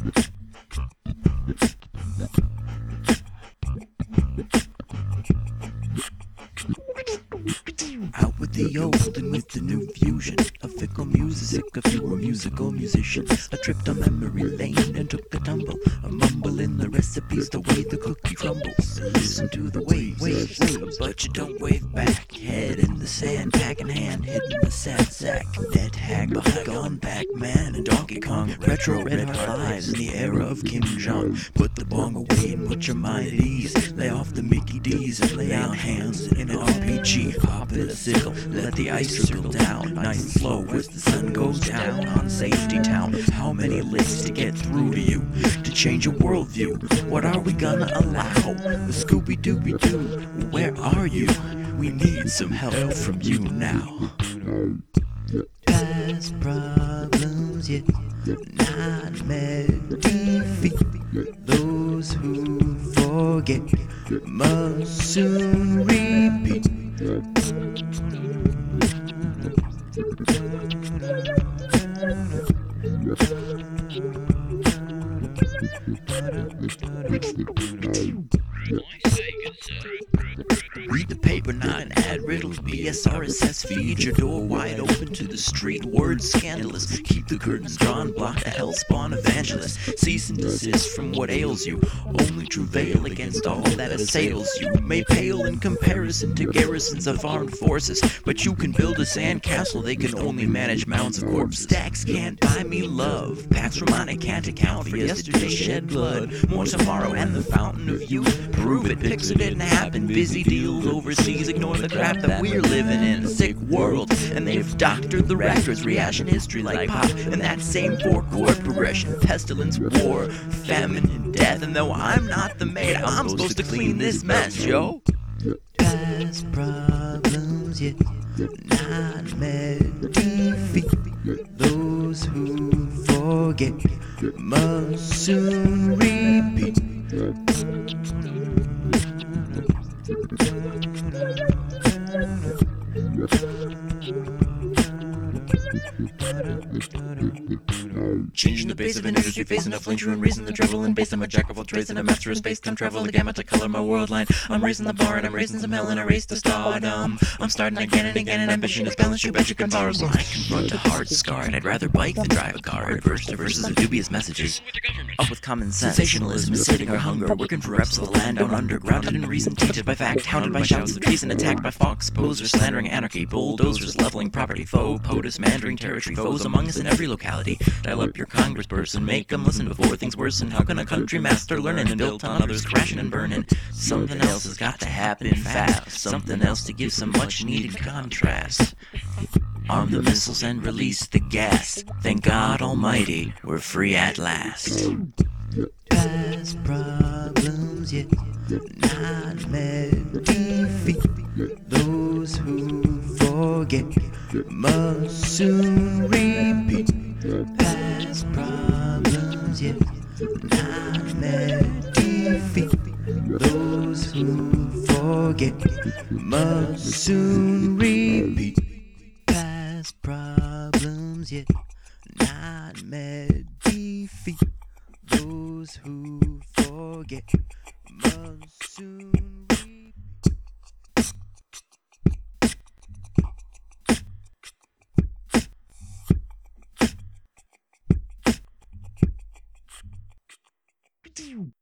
Out with the old and with the new fusion of fickle music, a fewer musical musicians. I tripped on memory lane and took a tumble, a mumble in the recipes, the way the cookie crumbles. Listen to the waves, but you don't wave back. Head in the sand, pack in hand, hitting the sad sack. Dead hag, bygone Pac-Man and Donkey Kong. Retro red hot lives in the era of Kim Jong. Put the bong away and put your mind at ease. Lay off the Mickey D's and lay on hands in an RPG. Pop it a sickle, let the ice trickle down, nice and slow as the sun goes down on Safety Town. How many lists to get through to you, to change your worldview? What are we gonna allow? The Scooby-Dooby-Doo, where are you? We need some help from you now. Past problems yet not met defeat. Those who forget must soon repeat. Read the paper, not an ad, riddles, BS, RSS feed. Your door wide open to the street, words scandalous. Keep the curtains drawn, block the hellspawn evangelist. Cease and desist from what ails you. Only travail against all that assails you. May pale in comparison to garrisons of armed forces, but you can build a sandcastle, they can only manage mounds of corpse stacks. Can't buy me love, Pax Romana can't account for yesterday's shed blood. More tomorrow and the fountain of youth prove it. Picks it didn't happen, busy deals overseas. Ignore the crap that we're living in, a sick world, and they've doctored the records, rehashing history like pop in that same four-chord progression. Pestilence, war, famine, and death. And though I'm not the maid, I'm supposed to clean this mess, yo. Past problems yet not met defeat. Those who forget must soon repeat. Changing the base of an industry, facing a flinch, ruin, raising the treble and bass. I'm a jack of all trades and a master of space. Time travel, the gamut to color my world line. I'm raising the bar and I'm raising some hell in a race to stardom. I'm starting again and again, and ambition is balanced. You bet you can borrow, so I confront a heart scarred. I'd rather bike than drive a car. Adverse to verses of dubious messages. Up with common sense. Sensationalism is sitting our hunger, working for reps of the land down under. Grounded in reason, tainted by fact, hounded by shouts of treason, attacked by fox posers, slandering anarchy, bulldozers, leveling property, foe, POTUS, mandering territory, foes among us in every locality. Dial up your congressperson, make them listen before things worsen. How can a country master learning and built on others crashing and burning? Something else has got to happen fast, something else to give some much needed contrast. Arm the missiles and release the gas. Thank God Almighty, we're free at last. Past problems yet not met defeat. Those who forget must soon repeat. Past problems yet not met defeat. Those who forget must soon repeat. Past problems yet not met defeat. Those who forget must soon repeat.